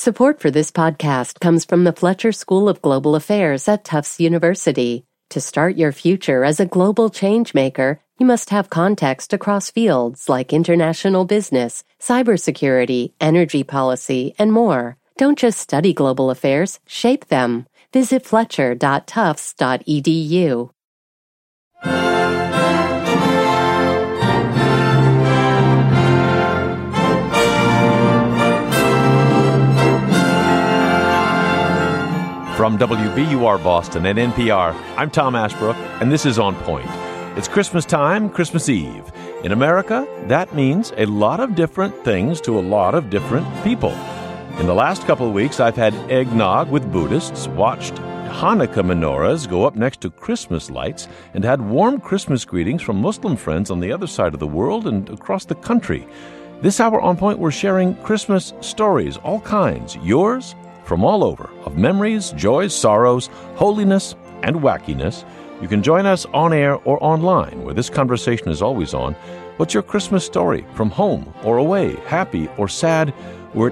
Support for this podcast comes from the Fletcher School of Global Affairs at Tufts University. To start your future as a global changemaker, you must have context across fields like international business, cybersecurity, energy policy, and more. Don't just study global affairs, shape them. Visit fletcher.tufts.edu. From WBUR Boston and NPR, I'm Tom Ashbrook, and this is On Point. It's Christmas time, Christmas Eve. In America, that means a lot of different things to a lot of different people. In the last couple of weeks, I've had eggnog with Buddhists, watched Hanukkah menorahs go up next to Christmas lights, and had warm Christmas greetings from Muslim friends on the other side of the world and across the country. This hour On Point, we're sharing Christmas stories, all kinds, yours, from all over, of memories, joys, sorrows, holiness, and wackiness. You can join us on air or online, where this conversation is always on. What's your Christmas story, from home or away, happy or sad? We're at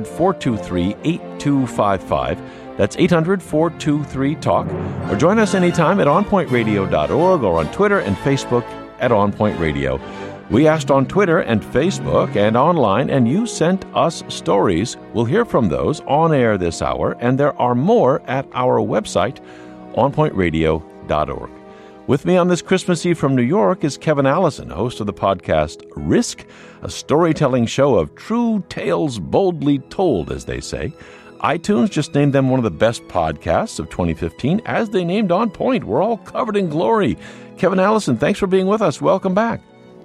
800-423-8255. That's 800-423-TALK. Or join us anytime at onpointradio.org or on Twitter and Facebook at onpointradio. We asked on Twitter and Facebook and online, and you sent us stories. We'll hear from those on air this hour, and there are more at our website, onpointradio.org. With me on this Christmas Eve from New York is Kevin Allison, host of the podcast Risk, a storytelling show of true tales boldly told, as they say. iTunes just named them one of the best podcasts of 2015, as they named On Point. We're all covered in glory. Kevin Allison, thanks for being with us. Welcome back.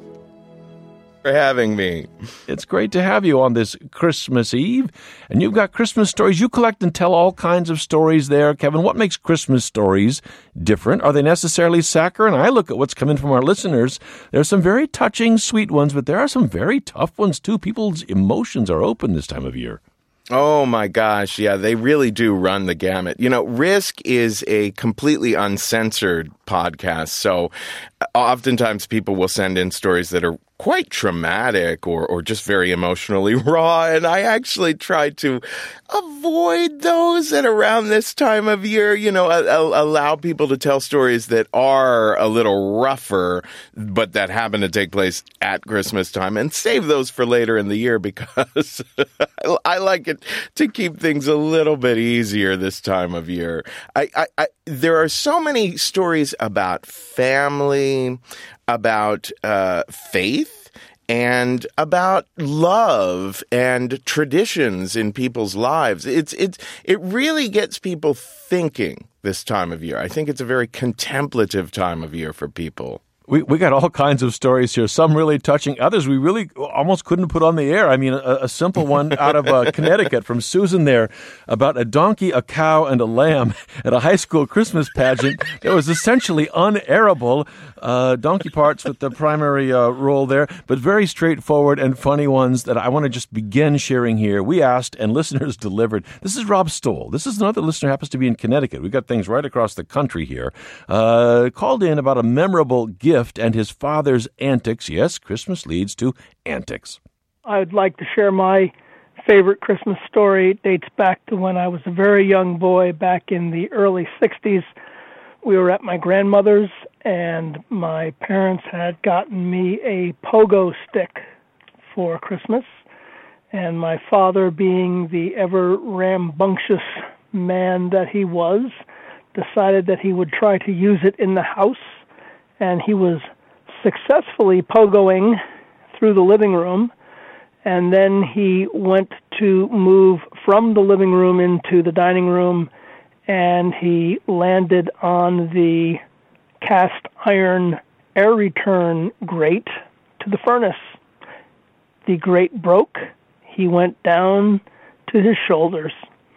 For having me. It's great to have you on this Christmas Eve. And you've got Christmas stories. You collect and tell all kinds of stories there. Kevin, what makes Christmas stories different? Are they necessarily saccharine? I look at what's coming from our listeners. There are some very touching, sweet ones, but there are some very tough ones, too. People's emotions are open this time of year. Oh, my gosh. Yeah, they really do run the gamut. You know, Risk is a completely uncensored podcast. So oftentimes people will send in stories that are quite traumatic or just very emotionally raw. And I actually try to avoid those at around this time of year, you know, allow people to tell stories that are a little rougher, but that happen to take place at Christmas time, and save those for later in the year, because I like it to keep things a little bit easier this time of year. There are so many stories about family, about faith, and about love and traditions in people's lives. It really gets people thinking this time of year. I think it's a very contemplative time of year for people. We got all kinds of stories here, some really touching, others we really almost couldn't put on the air. I mean, a simple one out of Connecticut from Susan there about a donkey, a cow, and a lamb at a high school Christmas pageant that was essentially unairable. Donkey parts with the primary role there, but very straightforward and funny ones that I want to just begin sharing here. We asked, and listeners delivered. This is Rob Stoll. This is another listener who happens to be in Connecticut. We've got things right across the country here. Called in about a memorable gift and his father's antics. Yes, Christmas leads to antics. I'd like to share my favorite Christmas story. It dates back to when I was a very young boy back in the early 60s. We were at my grandmother's, and my parents had gotten me a pogo stick for Christmas. And my father, being the ever rambunctious man that he was, decided that he would try to use it in the house. And he was successfully pogoing through the living room, and then he went to move from the living room into the dining room, and he landed on the cast iron air return grate to the furnace. The grate broke. He went down to his shoulders.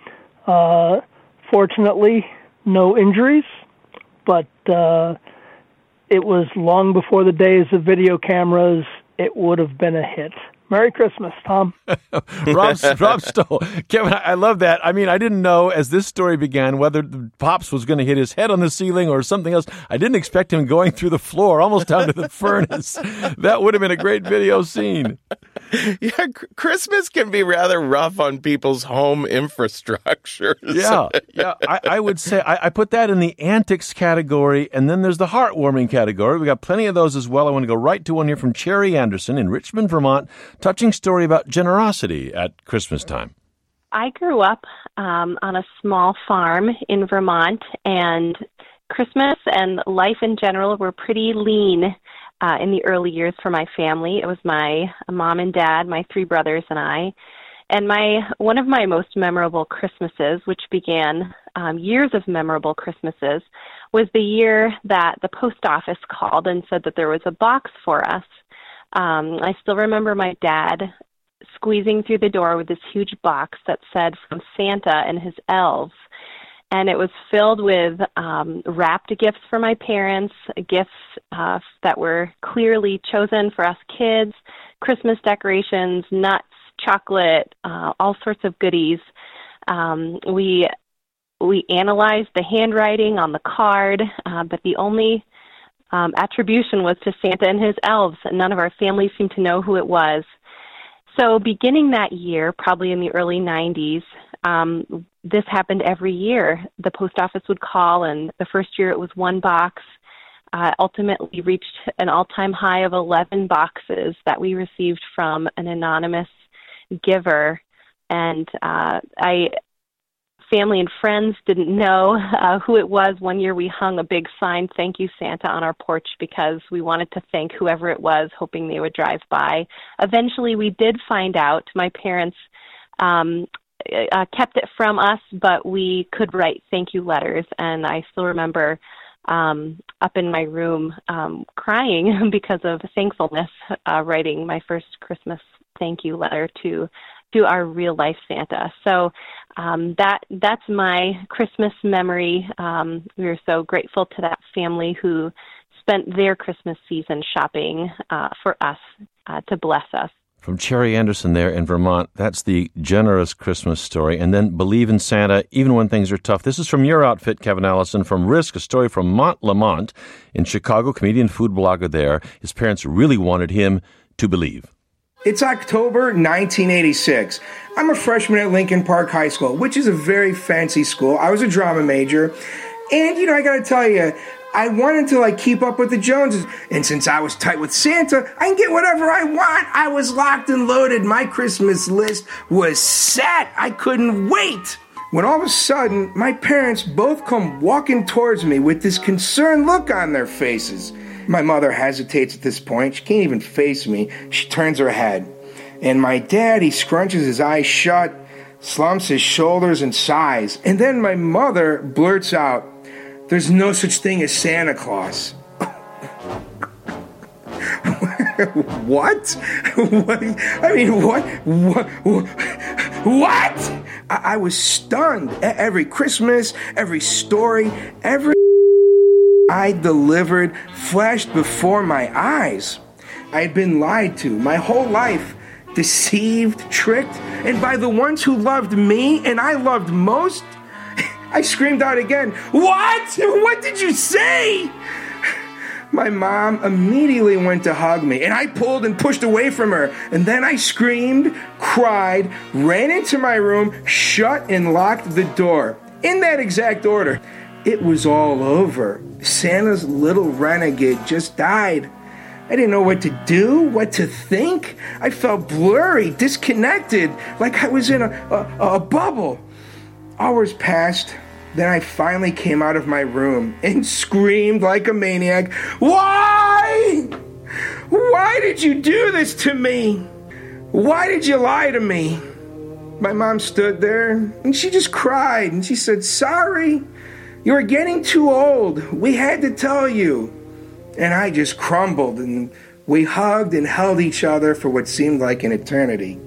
Fortunately, no injuries, but it was long before the days of video cameras. It would have been a hit. Merry Christmas, Tom. Rob Stoll. Kevin, I love that. I mean, I didn't know as this story began whether Pops was going to hit his head on the ceiling or something else. I didn't expect him going through the floor, almost down to the furnace. That would have been a great video scene. Yeah, Christmas can be rather rough on people's home infrastructure. Yeah. I would say I put that in the antics category, and then there's the heartwarming category. We got plenty of those as well. I want to go right to one here from Cherry Anderson in Richmond, Vermont. Touching story about generosity at Christmas time. I grew up on a small farm in Vermont, and Christmas and life in general were pretty lean in the early years for my family. It was my mom and dad, my 3 brothers, and I. And one of my most memorable Christmases, which began years of memorable Christmases, was the year that the post office called and said that there was a box for us. I still remember my dad squeezing through the door with this huge box that said from Santa and his elves. And it was filled with wrapped gifts for my parents, gifts that were clearly chosen for us kids, Christmas decorations, nuts, chocolate, all sorts of goodies. We analyzed the handwriting on the card, but the only attribution was to Santa and his elves. None of our family seemed to know who it was. So beginning that year, probably in the early 90s, this happened every year. The post office would call, and the first year it was 1 box. Ultimately reached an all-time high of 11 boxes that we received from an anonymous giver. And family and friends didn't know who it was. One year we hung a big sign, "Thank you, Santa," on our porch because we wanted to thank whoever it was, hoping they would drive by. Eventually we did find out. My parents kept it from us, but we could write thank you letters. And I still remember up in my room crying because of thankfulness, writing my first Christmas thank you letter to our real life Santa. So that's my Christmas memory. We were so grateful to that family who spent their Christmas season shopping for us to bless us. From Cherry Anderson there in Vermont, that's the generous Christmas story. And then believe in Santa, even when things are tough. This is from your outfit, Kevin Allison, from Risk, a story from Mont Lamont in Chicago, comedian, food blogger there. His parents really wanted him to believe. It's October 1986. I'm a freshman at Lincoln Park High School, which is a very fancy school. I was a drama major. And, I got to tell you, I wanted to, keep up with the Joneses. And since I was tight with Santa, I can get whatever I want. I was locked and loaded. My Christmas list was set. I couldn't wait. When all of a sudden, my parents both come walking towards me with this concerned look on their faces. My mother hesitates at this point. She can't even face me. She turns her head. And my dad, he scrunches his eyes shut, slumps his shoulders and sighs. And then my mother blurts out, "There's no such thing as Santa Claus." What? What? I mean, what? I was stunned. Every Christmas, every story, every I delivered flashed before my eyes. I had been lied to my whole life, deceived, tricked, and by the ones who loved me and I loved most. I screamed out again, "What? What did you say?" My mom immediately went to hug me, and I pulled and pushed away from her. And then I screamed, cried, ran into my room, shut and locked the door. In that exact order. It was all over. Santa's little renegade just died. I didn't know what to do, what to think. I felt blurry, disconnected, like I was in a bubble. Hours passed. Then I finally came out of my room and screamed like a maniac, "Why? Why did you do this to me? Why did you lie to me?" My mom stood there and she just cried and she said, "Sorry, you were getting too old. We had to tell you." And I just crumbled and we hugged and held each other for what seemed like an eternity.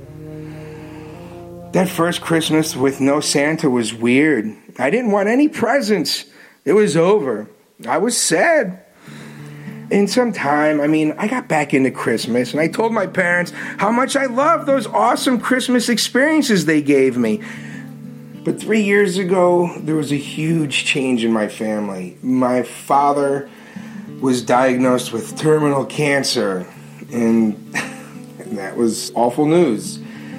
That first Christmas with no Santa was weird. I didn't want any presents. It was over. I was sad. in some time, I got back into Christmas, and I told my parents how much I loved those awesome Christmas experiences they gave me. But 3 years ago, there was a huge change in my family. My father was diagnosed with terminal cancer, and that was awful news.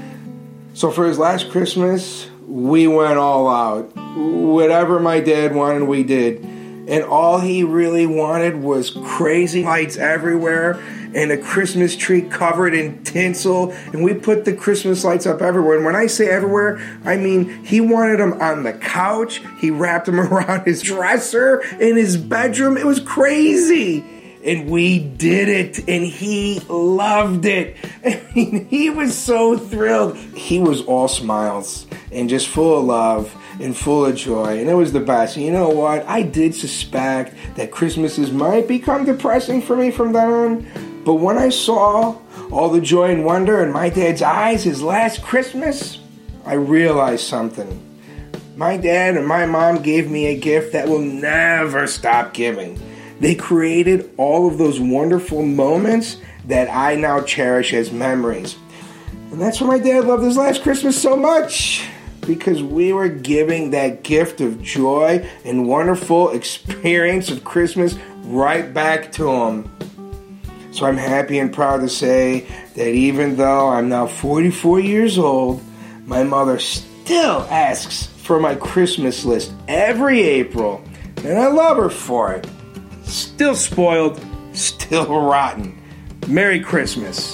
So for his last Christmas, we went all out. Whatever my dad wanted, we did. And all he really wanted was crazy lights everywhere and a Christmas tree covered in tinsel. And we put the Christmas lights up everywhere. And when I say everywhere, I mean he wanted them on the couch. He wrapped them around his dresser, in his bedroom. It was crazy. And we did it, and he loved it. He was so thrilled. He was all smiles and just full of love and full of joy, and it was the best. And you know what? I did suspect that Christmases might become depressing for me from then on, but when I saw all the joy and wonder in my dad's eyes his last Christmas, I realized something. My dad and my mom gave me a gift that will never stop giving. They created all of those wonderful moments that I now cherish as memories. And that's why my dad loved his last Christmas so much, because we were giving that gift of joy and wonderful experience of Christmas right back to him. So I'm happy and proud to say that even though I'm now 44 years old, my mother still asks for my Christmas list every April, and I love her for it. Still spoiled, still rotten. Merry Christmas.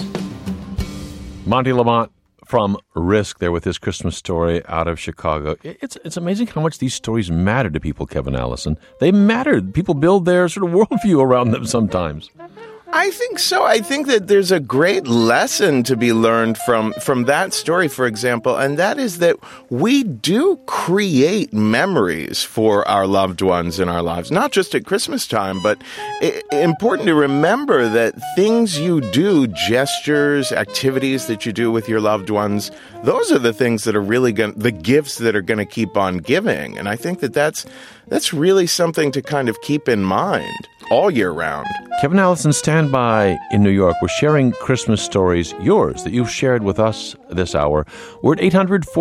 Monty Lamont from Risk there with his Christmas story out of Chicago. It's amazing how much these stories matter to people, Kevin Allison. They matter. People build their sort of worldview around them sometimes. I think so. I think that there's a great lesson to be learned from that story, for example, and that is that we do create memories for our loved ones in our lives, not just at Christmas time, but important to remember that things you do, gestures, activities that you do with your loved ones, those are the things that are really the gifts that are going to keep on giving. And I think that that's really something to kind of keep in mind all year round. Kevin Allison, stand by in New York. We're sharing Christmas stories, yours, that you've shared with us this hour. We're at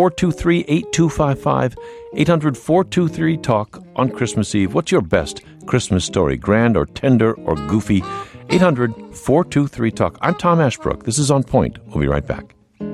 800-423-8255, 800-423-TALK on Christmas Eve. What's your best Christmas story, grand or tender or goofy? 800-423-TALK. I'm Tom Ashbrook. This is On Point. We'll be right back.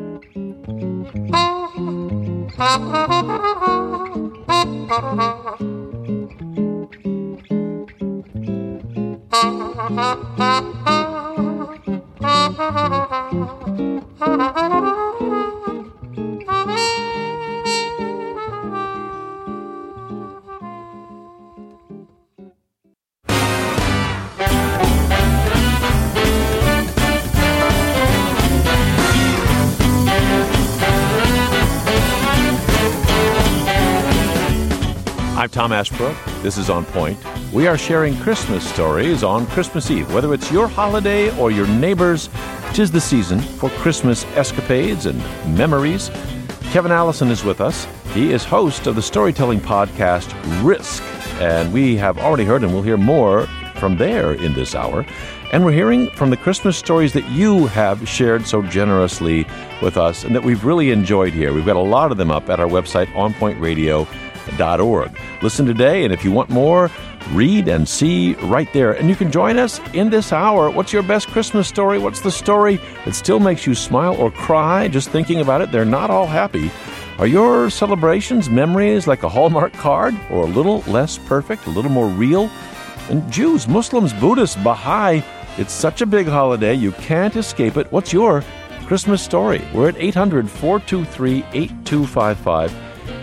I'm Tom Ashbrook. This is On Point. We are sharing Christmas stories on Christmas Eve. Whether it's your holiday or your neighbor's, 'tis the season for Christmas escapades and memories. Kevin Allison is with us. He is host of the storytelling podcast Risk, and we have already heard, and we'll hear more from there in this hour. And we're hearing from the Christmas stories that you have shared so generously with us and that we've really enjoyed here. We've got a lot of them up at our website, onpointradio.org. Listen today, and if you want more, read and see right there. And you can join us in this hour. What's your best Christmas story? What's the story that still makes you smile or cry just thinking about it? They're not all happy. Are your celebrations, memories like a Hallmark card, or a little less perfect, a little more real? And Jews, Muslims, Buddhists, Baha'i, it's such a big holiday, you can't escape it. What's your Christmas story? We're at 800-423-8255,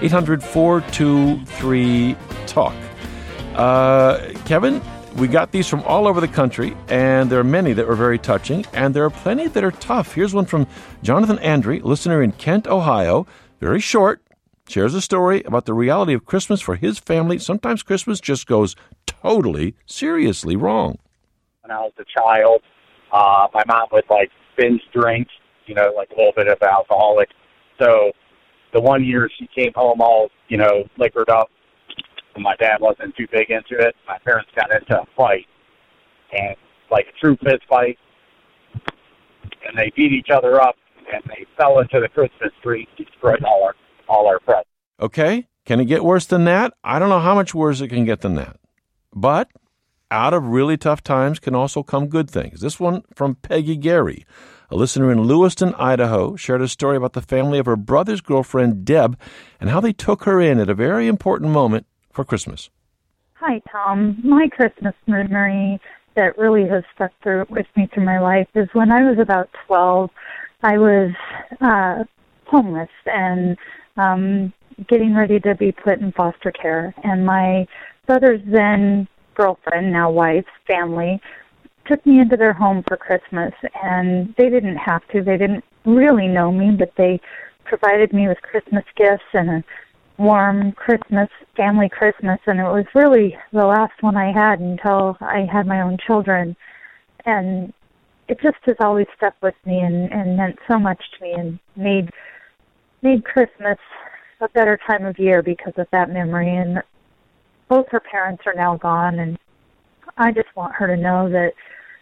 800-423-TALK. Kevin, we got these from all over the country, and there are many that were very touching, and there are plenty that are tough. Here's one from Jonathan Andre, listener in Kent, Ohio. Very short. Shares a story about the reality of Christmas for his family. Sometimes Christmas just goes totally, seriously wrong. When I was a child, my mom would, binge drink, like a little bit of alcoholic. So the one year she came home all, liquored up, and my dad wasn't too big into it. My parents got into a fight, and like a true fist fight, and they beat each other up, and they fell into the Christmas tree, destroyed all our presents. Okay, can it get worse than that? I don't know how much worse it can get than that. But out of really tough times can also come good things. This one from Peggy Gary, a listener in Lewiston, Idaho, shared a story about the family of her brother's girlfriend, Deb, and how they took her in at a very important moment for Christmas. Hi, Tom. My Christmas memory that really has stuck with me through my life is when I was about 12. I was homeless and getting ready to be put in foster care. And my brother's then girlfriend, now wife, family, took me into their home for Christmas. And they didn't have to. They didn't really know me, but they provided me with Christmas gifts and a warm Christmas, family Christmas. And it was really the last one I had until I had my own children. And it just has always stuck with me and meant so much to me and made Christmas a better time of year because of that memory. And both her parents are now gone, and I just want her to know that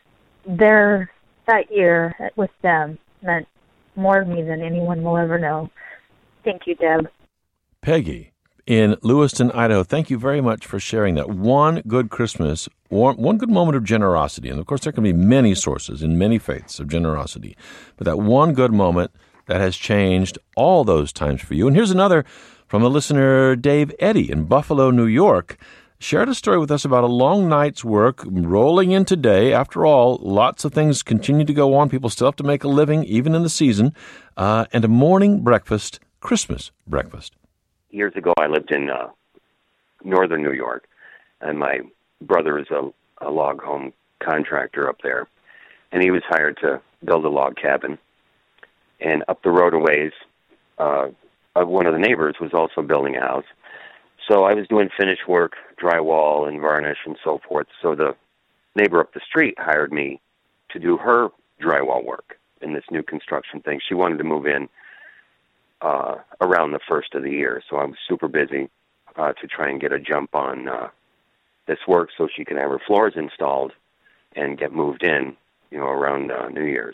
that year with them meant more to me than anyone will ever know. Thank you, Deb. Peggy in Lewiston, Idaho, thank you very much for sharing that. One good Christmas, one good moment of generosity. And, of course, there can be many sources in many faiths of generosity. But that one good moment that has changed all those times for you. And here's another from a listener, Dave Eddy in Buffalo, New York, shared a story with us about a long night's work rolling in today. After all, lots of things continue to go on. People still have to make a living, even in the season, and a morning breakfast, Christmas breakfast. Years ago, I lived in northern New York, and my brother is a log home contractor up there, and he was hired to build a log cabin. And up the road a ways, one of the neighbors was also building a house. So I was doing finish work, drywall and varnish and so forth. So the neighbor up the street hired me to do her drywall work in this new construction thing. She wanted to move in around the first of the year. So I was super busy to try and get a jump on this work so she could have her floors installed and get moved in, around New Year's.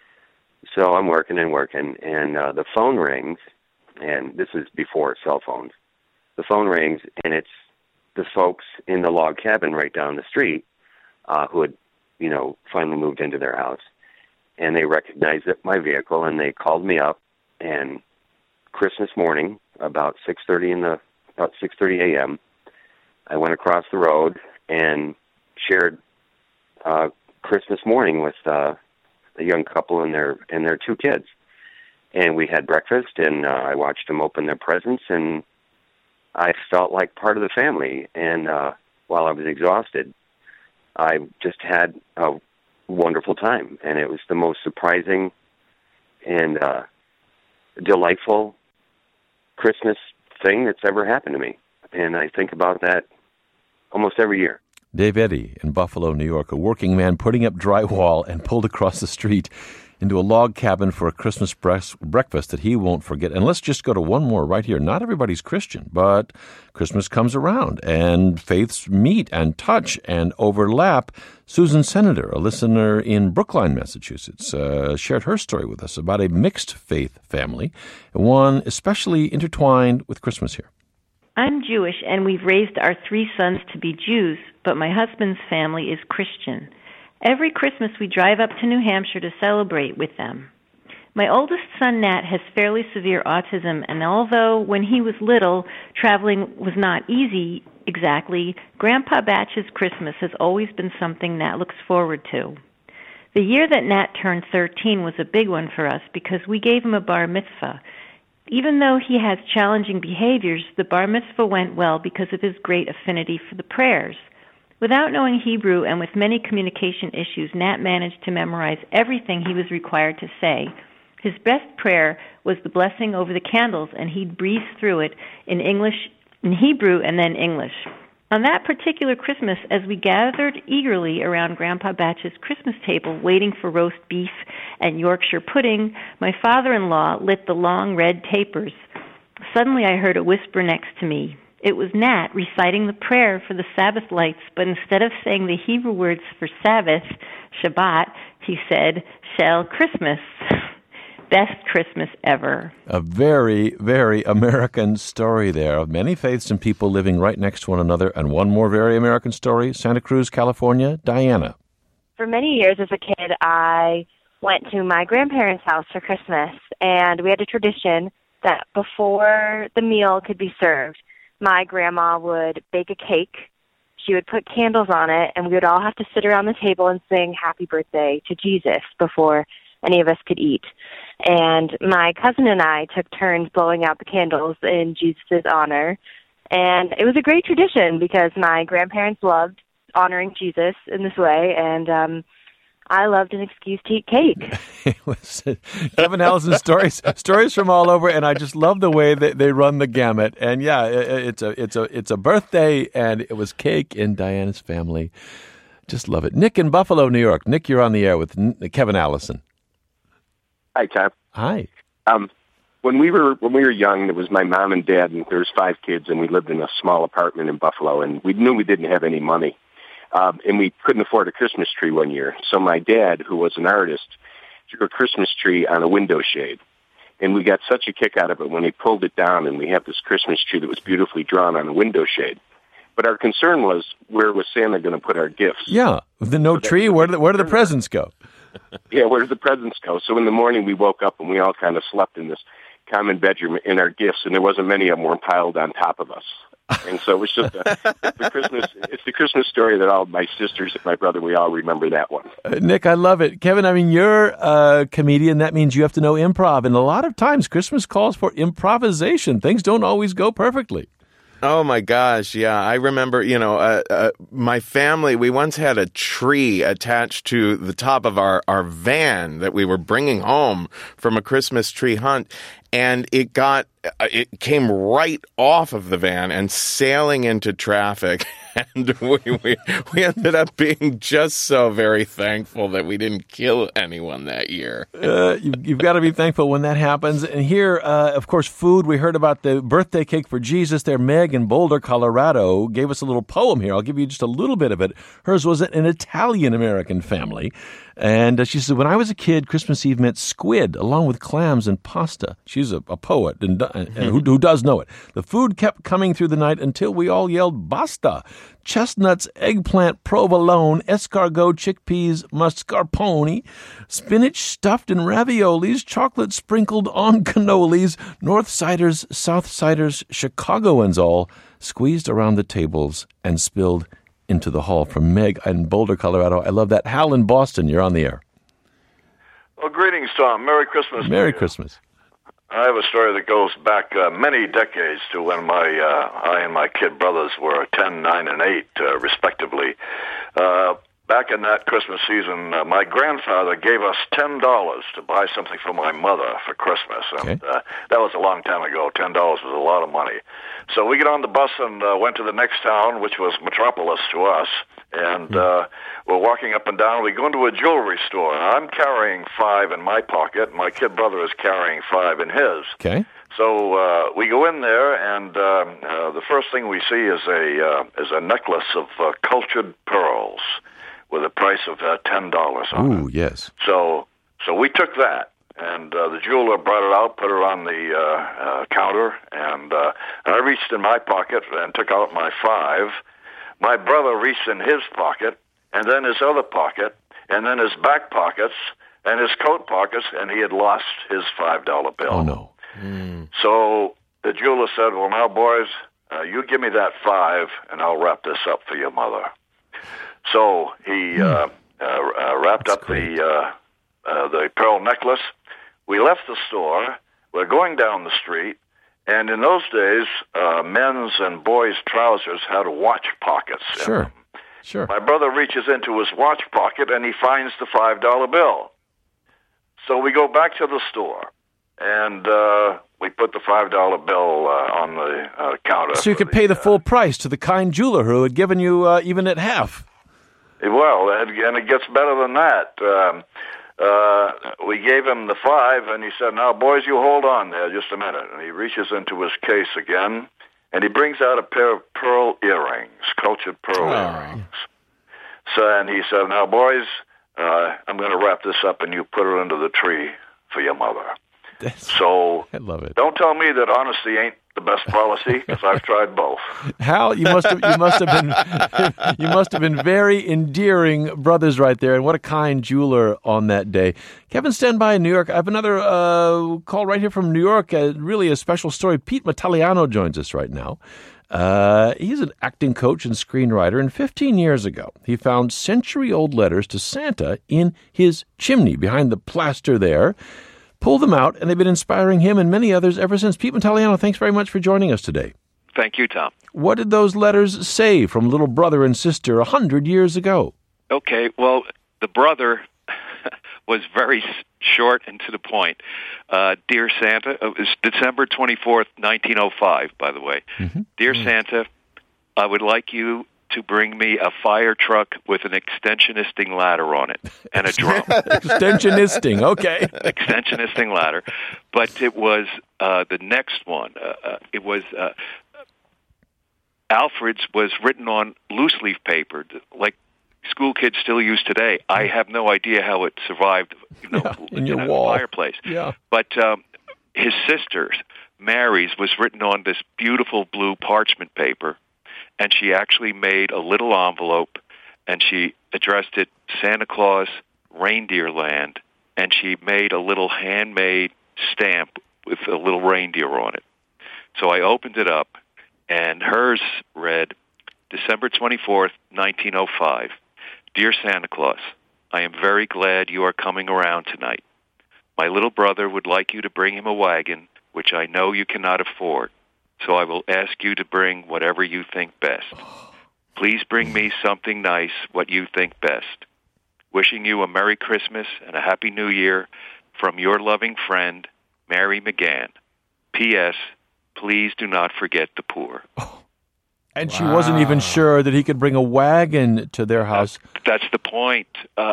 So I'm working, and the phone rings, and this is before cell phones. The phone rings, and it's the folks in the log cabin right down the street who had, finally moved into their house. And they recognized my vehicle, and they called me up, and Christmas morning, about 6:30 a.m., I went across the road and shared Christmas morning with a young couple and their two kids. And we had breakfast, and I watched them open their presents, and I felt like part of the family. And while I was exhausted, I just had a wonderful time. And it was the most surprising and delightful Christmas thing that's ever happened to me. And I think about that almost every year. Dave Eddy in Buffalo, New York, a working man putting up drywall and pulled across the street into a log cabin for a Christmas breakfast that he won't forget. And let's just go to one more right here. Not everybody's Christian, but Christmas comes around and faiths meet and touch and overlap. Susan Senator, a listener in Brookline, Massachusetts, shared her story with us about a mixed faith family, one especially intertwined with Christmas here. I'm Jewish, and we've raised our 3 sons to be Jews, but my husband's family is Christian. Every Christmas we drive up to New Hampshire to celebrate with them. My oldest son, Nat, has fairly severe autism, and although when he was little, traveling was not easy exactly, Grandpa Batch's Christmas has always been something Nat looks forward to. The year that Nat turned 13 was a big one for us because we gave him a bar mitzvah. Even though he has challenging behaviors, the bar mitzvah went well because of his great affinity for the prayers. Without knowing Hebrew and with many communication issues, Nat managed to memorize everything he was required to say. His best prayer was the blessing over the candles, and he'd breeze through it in Hebrew, and then English. On that particular Christmas, as we gathered eagerly around Grandpa Batch's Christmas table, waiting for roast beef and Yorkshire pudding, my father-in-law lit the long red tapers. Suddenly I heard a whisper next to me. It was Nat reciting the prayer for the Sabbath lights, but instead of saying the Hebrew words for Sabbath, Shabbat, he said, Shell Christmas. Best Christmas ever. A very, very American story there. Many faiths and people living right next to one another. And one more very American story, Santa Cruz, California, Diana. For many years as a kid, I went to my grandparents' house for Christmas, and we had a tradition that before the meal could be served, my grandma would bake a cake. She would put candles on it, and we would all have to sit around the table and sing happy birthday to Jesus before any of us could eat. And my cousin and I took turns blowing out the candles in Jesus' honor. And it was a great tradition because my grandparents loved honoring Jesus in this way, and I loved an excuse to eat cake. It was Kevin Allison's stories from all over, and I just love the way that they run the gamut. And yeah, it's a birthday, and it was cake in Diana's family. Just love it. Nick in Buffalo, New York. Nick, you're on the air with Kevin Allison. Hi, Tom. Hi. When we were young, it was my mom and dad, and there's 5 kids, and we lived in a small apartment in Buffalo, and we knew we didn't have any money. And we couldn't afford a Christmas tree one year. So my dad, who was an artist, drew a Christmas tree on a window shade. And we got such a kick out of it when he pulled it down, and we have this Christmas tree that was beautifully drawn on a window shade. But our concern was, where was Santa going to put our gifts? Yeah, with the tree, where do the presents go? Yeah, where did the presents go? So in the morning we woke up and we all kind of slept in this common bedroom in our gifts, and there wasn't many of them were piled on top of us. And so it was just it's the Christmas story that all my sisters and my brother, we all remember that one. Nick, I love it. Kevin, I mean, you're a comedian. That means you have to know improv. And a lot of times Christmas calls for improvisation. Things don't always go perfectly. Oh, my gosh. Yeah, I remember, my family, we once had a tree attached to the top of our van that we were bringing home from a Christmas tree hunt. And it came right off of the van and sailing into traffic. And we ended up being just so very thankful that we didn't kill anyone that year. You've got to be thankful when that happens. And here, of course, food. We heard about the birthday cake for Jesus there. Meg in Boulder, Colorado, gave us a little poem here. I'll give you just a little bit of it. Hers was an Italian-American family. And she said, when I was a kid, Christmas Eve meant squid along with clams and pasta. She's a poet and who does know it. The food kept coming through the night until we all yelled, basta. Chestnuts, eggplant, provolone, escargot, chickpeas, mascarpone, spinach stuffed in raviolis, chocolate sprinkled on cannolis, North Siders, South Siders, Chicagoans all squeezed around the tables and spilled into the hall. From Meg in Boulder, Colorado. I love that. Hal in Boston, you're on the air. Well, greetings, Tom. Merry Christmas. Merry Christmas. I have a story that goes back many decades to when I and my kid brothers were 10, 9, and 8, respectively. Back in that Christmas season, my grandfather gave us $10 to buy something for my mother for Christmas. And that was a long time ago. $10 was a lot of money. So we get on the bus and went to the next town, which was Metropolis to us. And we're walking up and down. We go into a jewelry store. And I'm carrying $5 in my pocket. My kid brother is carrying $5 in his. Okay. So we go in there, and the first thing we see is a necklace of cultured pearls with a price of $10 on it. Ooh, yes. So we took that, and the jeweler brought it out, put it on the counter, and I reached in my pocket and took out my $5. My brother reached in his pocket, and then his other pocket, and then his back pockets, and his coat pockets, and he had lost his $5 bill. Oh, no. So the jeweler said, well, now, boys, you give me that $5, and I'll wrap this up for your mother. So he wrapped up the pearl necklace. We left the store. We're going down the street, and in those days, men's and boys' trousers had watch pockets. Sure. My brother reaches into his watch pocket, and he finds the $5 bill. So we go back to the store, and we put the $5 bill on the counter. So you could pay the full price to the kind jeweler who had given you even at half. Well, and it gets better than that. We gave him the $5, and he said, now, boys, you hold on there just a minute. And he reaches into his case again, and he brings out a pair of pearl earrings, cultured pearl earrings. So, and he said, now, boys, I'm going to wrap this up, and you put it under the tree for your mother. So I love it. Don't tell me that honesty ain't the best policy, because I've tried both. Hal, you must have been very endearing brothers right there, and what a kind jeweler on that day. Kevin, stand by in New York. I have another call right here from New York. Really a special story. Pete Mataliano joins us right now. He's an acting coach and screenwriter, and 15 years ago, he found century-old letters to Santa in his chimney behind the plaster there. Pulled them out, and they've been inspiring him and many others ever since. Pete Mataliano, thanks very much for joining us today. Thank you, Tom. What did those letters say from little brother and sister 100 years ago? Okay, well, the brother was very short and to the point. Dear Santa, it was December 24th, 1905, by the way. Mm-hmm. Dear Santa, I would like you to bring me a fire truck with an extensionisting ladder on it and a drum. Extensionisting, okay. Extensionisting ladder. But it was the next one. It was Alfred's was written on loose leaf paper, like school kids still use today. I have no idea how it survived in your wall. Fireplace. Yeah. But his sister's, Mary's, was written on this beautiful blue parchment paper. And she actually made a little envelope, and she addressed it Santa Claus, Reindeer Land, and she made a little handmade stamp with a little reindeer on it. So I opened it up, and hers read, December 24th, 1905. Dear Santa Claus, I am very glad you are coming around tonight. My little brother would like you to bring him a wagon, which I know you cannot afford. So I will ask you to bring whatever you think best. Please bring me something nice, what you think best. Wishing you a Merry Christmas and a Happy New Year from your loving friend, Mary McGann. P.S. Please do not forget the poor. And she wasn't even sure that he could bring a wagon to their house. That's the point.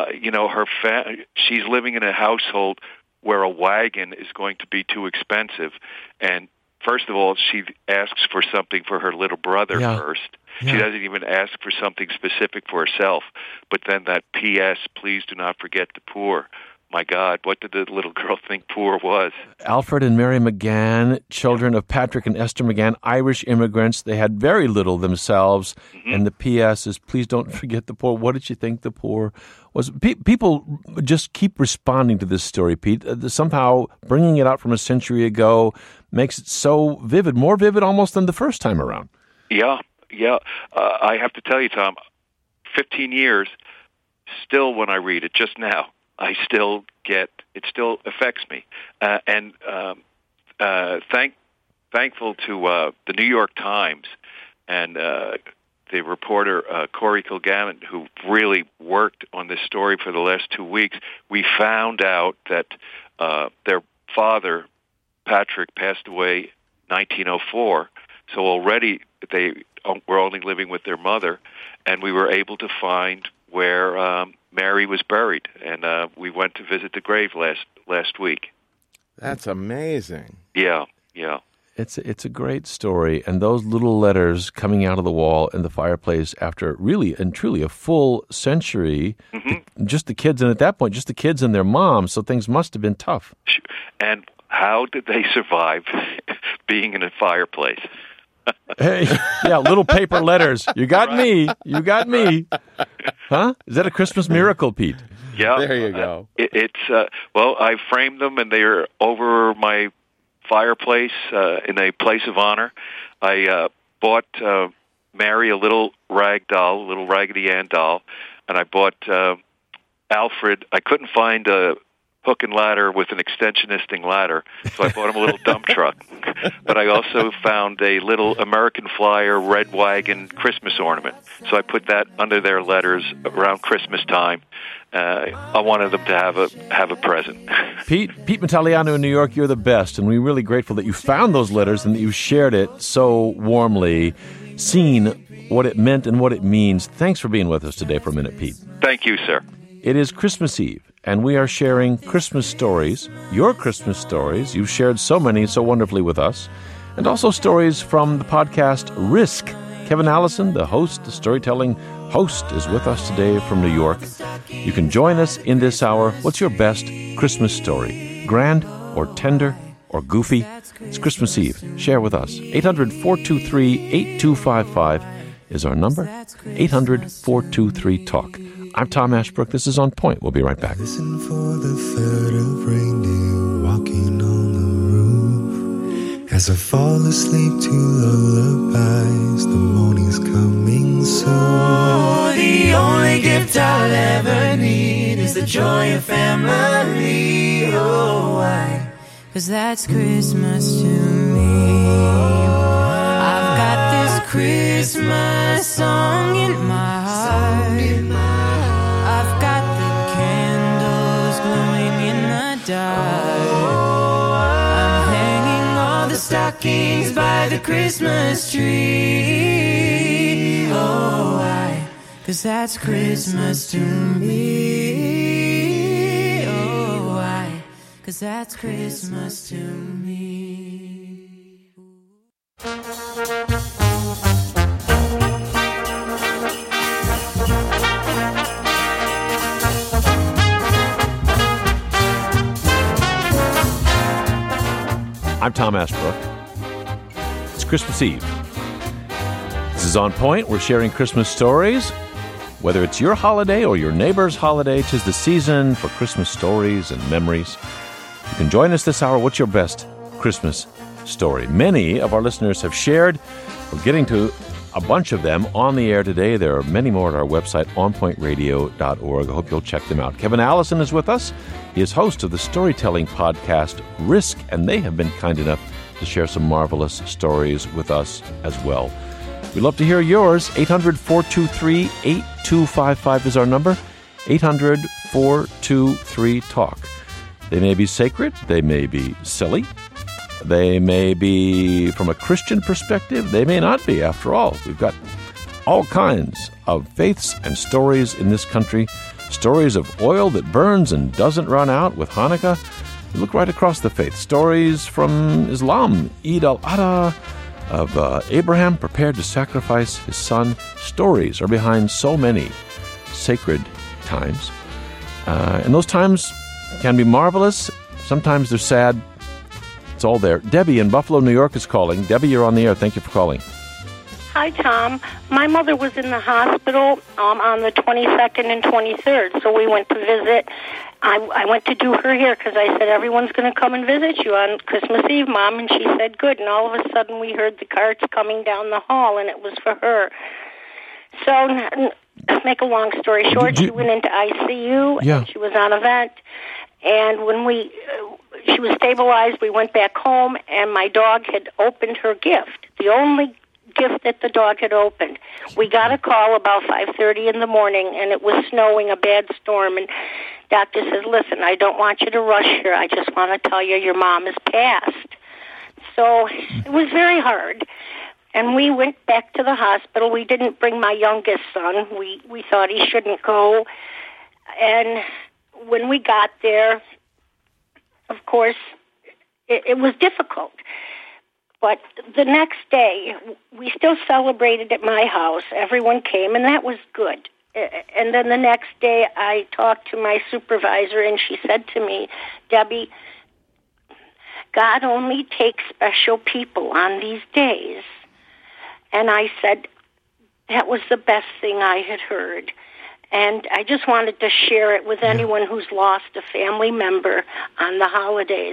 She's living in a household where a wagon is going to be too expensive, and first of all, she asks for something for her little brother first. Yeah. She doesn't even ask for something specific for herself. But then that P.S., please do not forget the poor. My God, what did the little girl think poor was? Alfred and Mary McGann, children of Patrick and Esther McGann, Irish immigrants. They had very little themselves. Mm-hmm. And the P.S. is, please don't forget the poor. What did she think the poor was? People just keep responding to this story, Pete. Somehow bringing it out from a century ago makes it so vivid, more vivid almost than the first time around. Yeah. I have to tell you, Tom, 15 years, still when I read it just now, I still get, it still affects me. Thankful to the New York Times and the reporter Corey Kilgannon, who really worked on this story for the last 2 weeks. We found out that their father, Patrick, passed away 1904, so already they were only living with their mother, and we were able to find where Mary was buried, and we went to visit the grave last week. That's amazing. Yeah. It's a great story, and those little letters coming out of the wall in the fireplace after really and truly a full century, just the kids, and at that point, just the kids and their moms, so things must have been tough. And how did they survive being in a fireplace? Hey, little paper letters. You got me. Huh? Is that a Christmas miracle, Pete? Yeah. There you go. I framed them, and they're over my fireplace in a place of honor. I bought Mary a little rag doll, a little Raggedy Ann doll, and I bought Alfred. I couldn't find a hook and ladder with an extensionisting ladder, so I bought him a little dump truck. But I also found a little American Flyer red wagon Christmas ornament, so I put that under their letters around Christmas time. I wanted them to have a present. Pete Mataliano in New York, you're the best, and we're really grateful that you found those letters and that you shared it so warmly, seen what it meant and what it means. Thanks for being with us today for a minute, Pete. Thank you, sir. It is Christmas Eve, and we are sharing Christmas stories, your Christmas stories. You've shared so many so wonderfully with us. and also stories from the podcast Risk. Kevin Allison, the host, the storytelling host, is with us today from New York. You can join us in this hour. What's your best Christmas story? Grand or tender or goofy? It's Christmas Eve. Share with us. 800-423-8255 is our number. 800-423-TALK. I'm Tom Ashbrook. This is On Point. We'll be right back. Listen for the third of reindeer walking on the roof. As I fall asleep to lullabies, the morning's coming soon. Oh, the only gift I'll ever need is the joy of family. Oh, why? 'Cause that's Christmas to me. I've got this Christmas song in my heart. I've got the candles glowing in the dark. I'm hanging all the stockings by the Christmas tree. Oh, why? 'Cause that's Christmas to me. Oh, why? 'Cause that's Christmas to me. I'm Tom Ashbrook. It's Christmas Eve. This is On Point. We're sharing Christmas stories. Whether it's your holiday or your neighbor's holiday, 'tis the season for Christmas stories and memories. You can join us this hour. What's your best Christmas story? Many of our listeners have shared. We're getting to a bunch of them on the air today. There are many more at our website, onpointradio.org. I hope you'll check them out. Kevin Allison is with us. He is host of the storytelling podcast Risk, and they have been kind enough to share some marvelous stories with us as well. We'd love to hear yours. 800-423-8255 is our number. 800-423-TALK. They may be sacred. They may be silly. They may be from a Christian perspective. They may not be. After all, we've got all kinds of faiths and stories in this country. Stories of oil that burns and doesn't run out with Hanukkah. You look right across the faith. Stories from Islam, Eid al-Adha, of Abraham prepared to sacrifice his son. Stories are behind so many sacred times. And those times can be marvelous. Sometimes they're sad. It's all there. Debbie in Buffalo, New York is calling. Debbie, you're on the air. Thank you for calling. Hi, Tom. My mother was in the hospital on the 22nd and 23rd, so we went to visit. I went to do her hair because I said, everyone's going to come and visit you on Christmas Eve, Mom, and she said, good. And all of a sudden we heard the carts coming down the hall, and it was for her. So, make a long story short, she went into ICU, and she was on a vent. And when she was stabilized, we went back home, and my dog had opened her gift, the only gift that the dog had opened. We got a call about 5:30 in the morning, and it was snowing, a bad storm, and doctor says, listen, I don't want you to rush here. I just want to tell you your mom is passed. So it was very hard. And we went back to the hospital. We didn't bring my youngest son. We thought he shouldn't go. And when we got there, of course, it was difficult. But the next day, we still celebrated at my house. Everyone came, and that was good. And then the next day, I talked to my supervisor, and she said to me, Debbie, God only takes special people on these days. And I said, that was the best thing I had heard. And I just wanted to share it with anyone who's lost a family member on the holidays.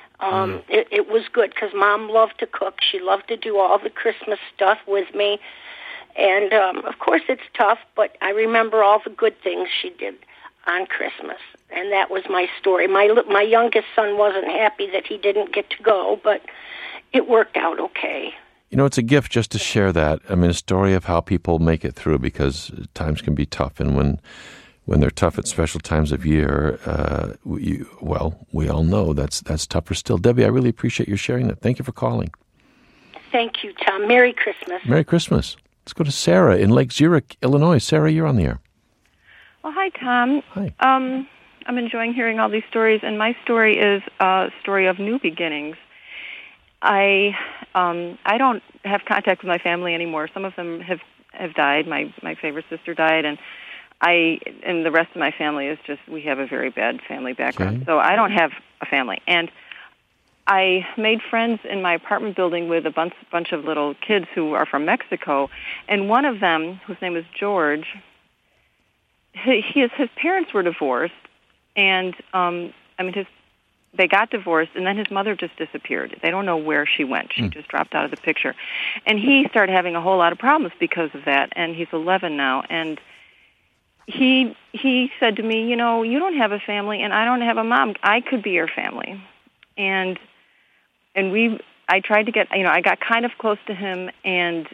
It was good because Mom loved to cook. She loved to do all the Christmas stuff with me. And, of course, it's tough, but I remember all the good things she did on Christmas. And that was my story. My youngest son wasn't happy that he didn't get to go, but it worked out okay. You know, it's a gift just to share that. I mean, a story of how people make it through, because times can be tough. And when they're tough at special times of year, we all know that's tougher still. Debbie, I really appreciate you sharing that. Thank you for calling. Thank you, Tom. Merry Christmas. Merry Christmas. Let's go to Sarah in Lake Zurich, Illinois. Sarah, you're on the air. Well, hi, Tom. Hi. I'm enjoying hearing all these stories, and my story is a story of new beginnings. I I don't have contact with my family anymore. Some of them have died. My favorite sister died, and the rest of my family is just, we have a very bad family background. So I don't have a family. And I made friends in my apartment building with a bunch of little kids who are from Mexico, and one of them, whose name is George, his parents were divorced, and they got divorced, and then his mother just disappeared. They don't know where she went. She just dropped out of the picture. And he started having a whole lot of problems because of that, and he's 11 now. And he said to me, you don't have a family, and I don't have a mom. I could be your family. And I tried to get, I got kind of close to him, and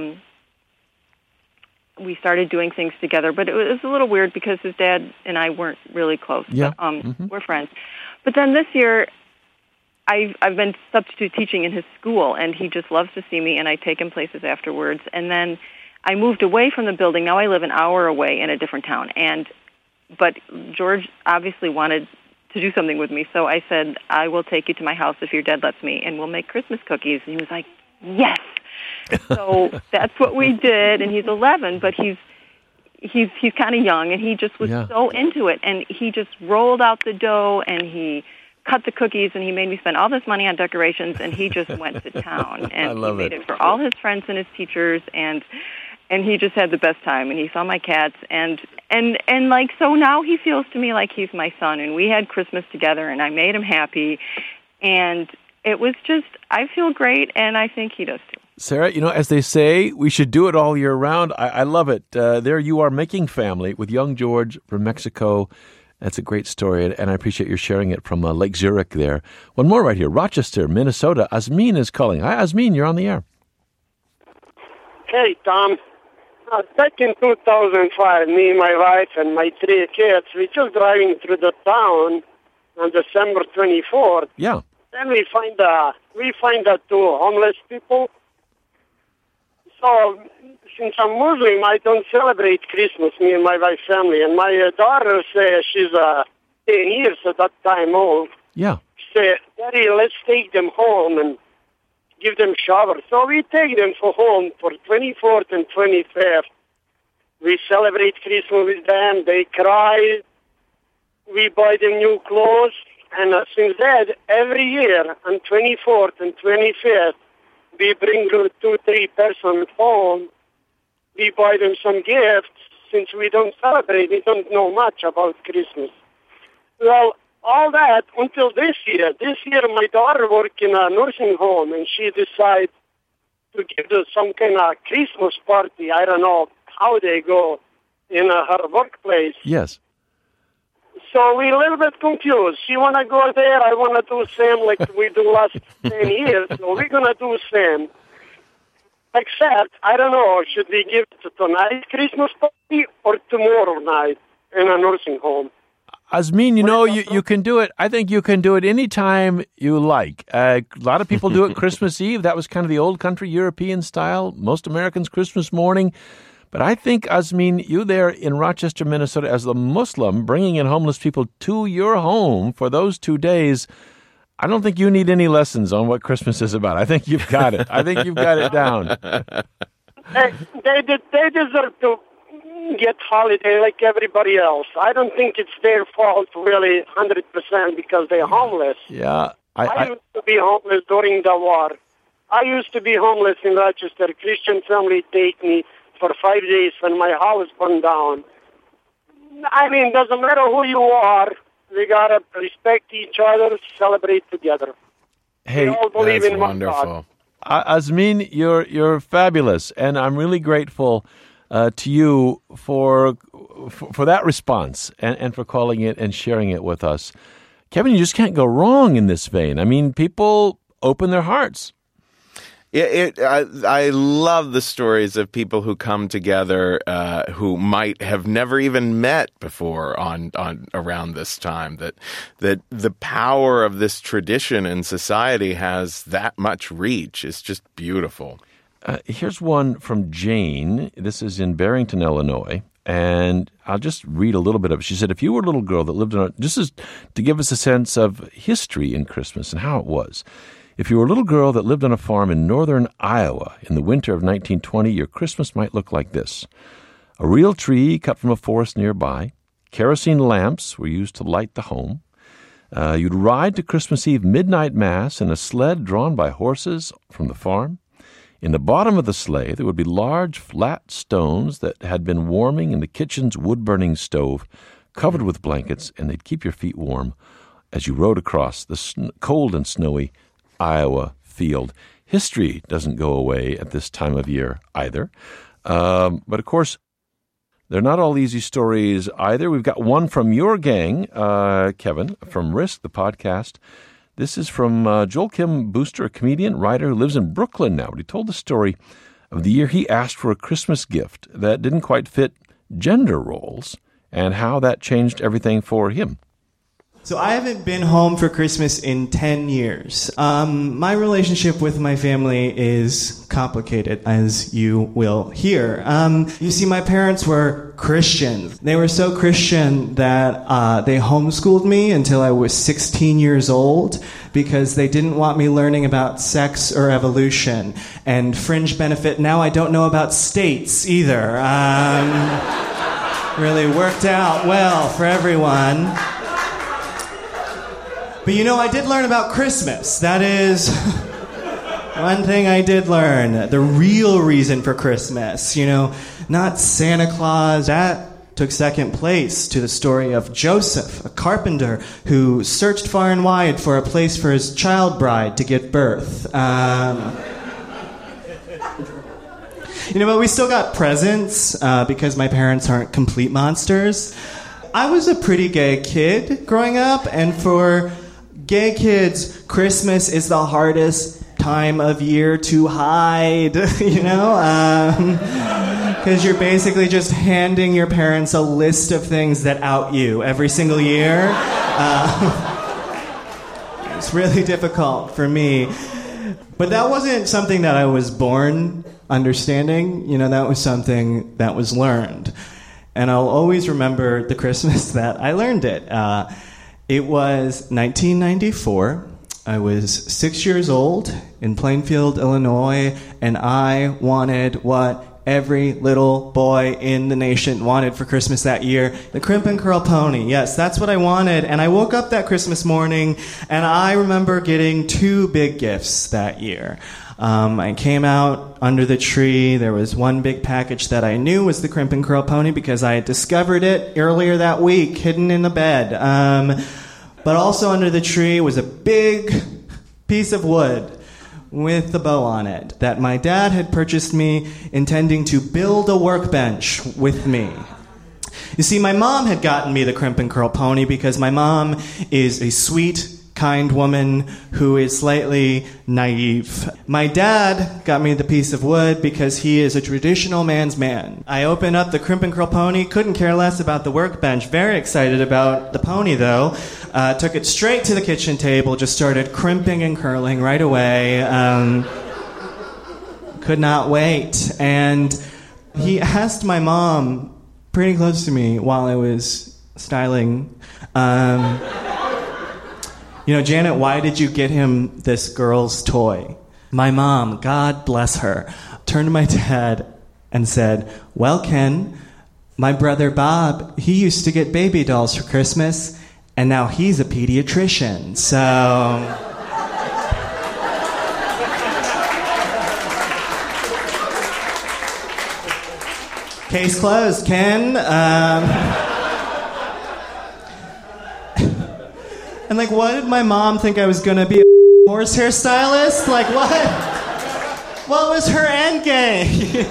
we started doing things together. But it was a little weird because his dad and I weren't really close. Yeah. But, we're friends. But then this year, I've been substitute teaching in his school, and he just loves to see me, and I take him places afterwards. And then I moved away from the building. Now I live an hour away in a different town. But George obviously wanted to do something with me, so I said, I will take you to my house if your dad lets me, and we'll make Christmas cookies. And he was like, yes. So that's what we did, and he's 11, but he's kind of young, and he just was so into it, and he just rolled out the dough, and he cut the cookies, and he made me spend all this money on decorations, and he just went to town, and he made it for all his friends and his teachers, and he just had the best time, and he saw my cats, and like, so now he feels to me like he's my son, and we had Christmas together, and I made him happy, and it was just, I feel great, and I think he does too. Sarah, as they say, we should do it all year round. I love it. There you are making family with young George from Mexico. That's a great story, and I appreciate your sharing it from Lake Zurich there. One more right here, Rochester, Minnesota. Asmin is calling. Hi, Asmin, you're on the air. Hey, Tom. Back in 2005, me, my wife, and my 3 kids, we just driving through the town on December 24th. Yeah. Then we find 2 homeless people. So, since I'm Muslim, I don't celebrate Christmas, me and my wife's family. And my daughter says she's 10 years at that time old. Yeah. She said, Daddy, let's take them home and give them showers. So we take them for home for 24th and 25th. We celebrate Christmas with them. They cry. We buy them new clothes. And since that, every year on 24th and 25th, we bring 2-3 persons home. We buy them some gifts. Since we don't celebrate, we don't know much about Christmas. Well, all that until this year. This year, my daughter worked in a nursing home, and she decided to give some kind of Christmas party. I don't know how they go in her workplace. Yes. So we're a little bit confused. She want to go there. I want to do same like we do last 10 years. So we're going to do same. Except, I don't know, should we give it tonight Christmas party or tomorrow night in a nursing home? Asmin, you can do it. I think you can do it anytime you like. A lot of people do it Christmas Eve. That was kind of the old country European style. Most Americans Christmas morning. But I think, Asmin, you there in Rochester, Minnesota, as the Muslim, bringing in homeless people to your home for those 2 days, I don't think you need any lessons on what Christmas is about. I think you've got it. I think you've got it down. They deserve to get holiday like everybody else. I don't think it's their fault, really, 100% because they're homeless. Yeah. I used to be homeless during the war. I used to be homeless in Rochester. Christian family take me for 5 days when my house burned down. I mean, doesn't matter who you are, we gotta respect each other, celebrate together. Hey, we all believe in one wonderful. God. Asmin, you're fabulous, and I'm really grateful to you for that response and for calling it and sharing it with us. Kevin, you just can't go wrong in this vein. I mean, people open their hearts. I love the stories of people who come together who might have never even met before on around this time. That the power of this tradition in society has that much reach. It's just beautiful. Here's one from Jane. This is in Barrington, Illinois. And I'll just read a little bit of it. She said, if you were a little girl that lived in just as to give us a sense of history in Christmas and how it was. If you were a little girl that lived on a farm in northern Iowa in the winter of 1920, your Christmas might look like this. A real tree cut from a forest nearby. Kerosene lamps were used to light the home. You'd ride to Christmas Eve midnight mass in a sled drawn by horses from the farm. In the bottom of the sleigh, there would be large, flat stones that had been warming in the kitchen's wood-burning stove, covered with blankets, and they'd keep your feet warm as you rode across the cold and snowy Iowa field. History doesn't go away at this time of year either. But, of course, they're not all easy stories either. We've got one from your gang, Kevin, from Risk, the podcast. This is from Joel Kim Booster, a comedian, writer who lives in Brooklyn now. But he told the story of the year he asked for a Christmas gift that didn't quite fit gender roles and how that changed everything for him. So I haven't been home for Christmas in 10 years. My relationship with my family is complicated, as you will hear. You see, my parents were Christians. They were so Christian that they homeschooled me until I was 16 years old because they didn't want me learning about sex or evolution. And fringe benefit, now I don't know about states either. Really worked out well for everyone. But I did learn about Christmas. That is one thing I did learn. The real reason for Christmas. Not Santa Claus. That took second place to the story of Joseph, a carpenter who searched far and wide for a place for his child bride to give birth. But we still got presents because my parents aren't complete monsters. I was a pretty gay kid growing up, and for gay kids, Christmas is the hardest time of year to hide, because you're basically just handing your parents a list of things that out you every single year. It's really difficult for me. But that wasn't something that I was born understanding. That was something that was learned. And I'll always remember the Christmas that I learned it. It was 1994. I was 6 years old in Plainfield, Illinois, and I wanted what every little boy in the nation wanted for Christmas that year, the Crimp and Curl pony. Yes, that's what I wanted. And I woke up that Christmas morning, and I remember getting 2 big gifts that year. I came out under the tree. There was one big package that I knew was the Crimp and Curl pony because I had discovered it earlier that week, hidden in the bed. But also under the tree was a big piece of wood with a bow on it that my dad had purchased me, intending to build a workbench with me. You see, my mom had gotten me the Crimp and Curl pony because my mom is a sweet, kind woman who is slightly naive. My dad got me the piece of wood because he is a traditional man's man. I opened up the Crimp and Curl pony, couldn't care less about the workbench, very excited about the pony though. Took it straight to the kitchen table, just started crimping and curling right away. Could not wait. And he asked my mom, pretty close to me while I was styling, Janet, why did you get him this girl's toy? My mom, God bless her, turned to my dad and said, well, Ken, my brother Bob, he used to get baby dolls for Christmas, and now he's a pediatrician, so... Case closed, Ken. And what did my mom think I was going to be, a horse hairstylist? What? What was her end game?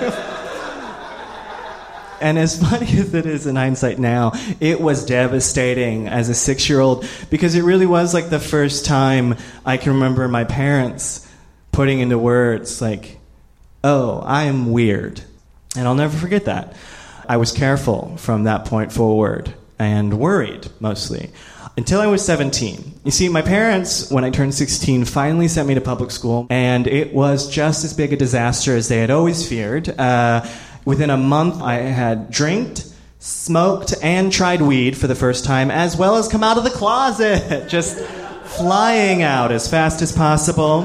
And as funny as it is in hindsight now, it was devastating as a 6-year-old because it really was the first time I can remember my parents putting into words oh, I am weird. And I'll never forget that. I was careful from that point forward and worried, mostly. Until I was 17. You see, my parents, when I turned 16, finally sent me to public school, and it was just as big a disaster as they had always feared. Within a month, I had drank, smoked, and tried weed for the first time, as well as come out of the closet. Just flying out as fast as possible.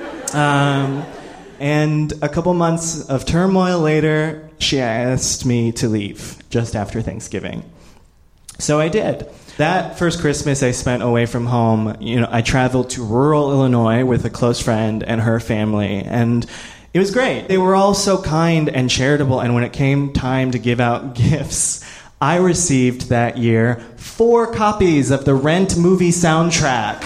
And a couple months of turmoil later, she asked me to leave just after Thanksgiving. So I did. That first Christmas I spent away from home, I traveled to rural Illinois with a close friend and her family, and it was great. They were all so kind and charitable, and when it came time to give out gifts, I received that year 4 copies of the Rent movie soundtrack.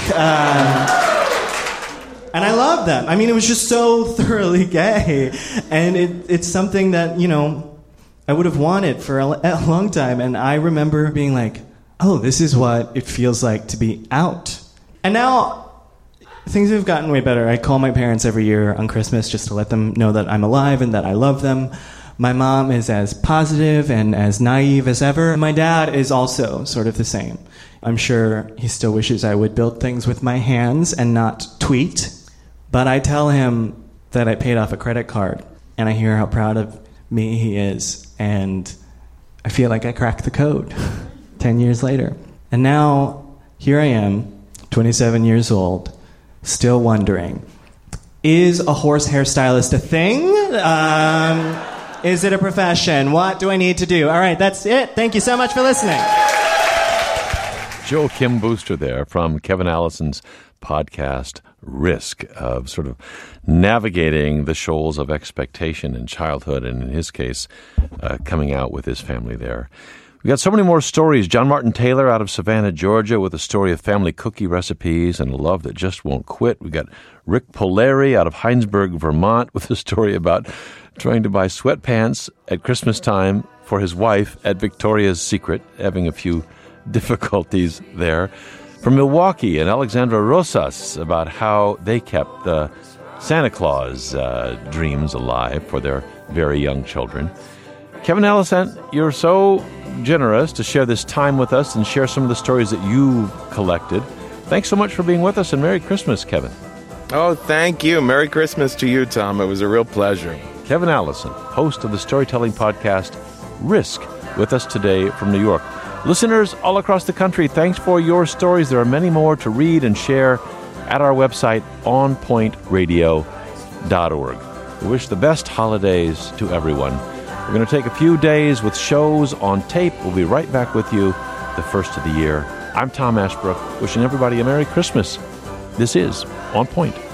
And I loved them. I mean, it was just so thoroughly gay. And it's something that, I would have wanted for a long time. And I remember being like, oh, this is what it feels like to be out. And now things have gotten way better. I call my parents every year on Christmas just to let them know that I'm alive and that I love them. My mom is as positive and as naive as ever. My dad is also sort of the same. I'm sure he still wishes I would build things with my hands and not tweet. But I tell him that I paid off a credit card, and I hear how proud of me he is, and I feel like I cracked the code 10 years later. And now, here I am, 27 years old, still wondering, is a horse hairstylist a thing? Is it a profession? What do I need to do? All right, that's it. Thank you so much for listening. Joachim Booster there from Kevin Allison's podcast, Risk, of sort of navigating the shoals of expectation in childhood, and in his case, coming out with his family there. We got so many more stories. John Martin Taylor out of Savannah, Georgia, with a story of family cookie recipes and a love that just won't quit. We got Rick Polari out of Heinsberg, Vermont, with a story about trying to buy sweatpants at Christmas time for his wife at Victoria's Secret, having a few difficulties there. From Milwaukee, and Alexandra Rosas about how they kept the Santa Claus dreams alive for their very young children. Kevin Allison, you're so generous to share this time with us and share some of the stories that you've collected. Thanks so much for being with us, and Merry Christmas, Kevin. Oh, thank you. Merry Christmas to you, Tom. It was a real pleasure. Kevin Allison, host of the storytelling podcast Risk, with us today from New York. Listeners all across the country, thanks for your stories. There are many more to read and share at our website, onpointradio.org. We wish the best holidays to everyone. We're going to take a few days with shows on tape. We'll be right back with you the first of the year. I'm Tom Ashbrook, wishing everybody a Merry Christmas. This is On Point.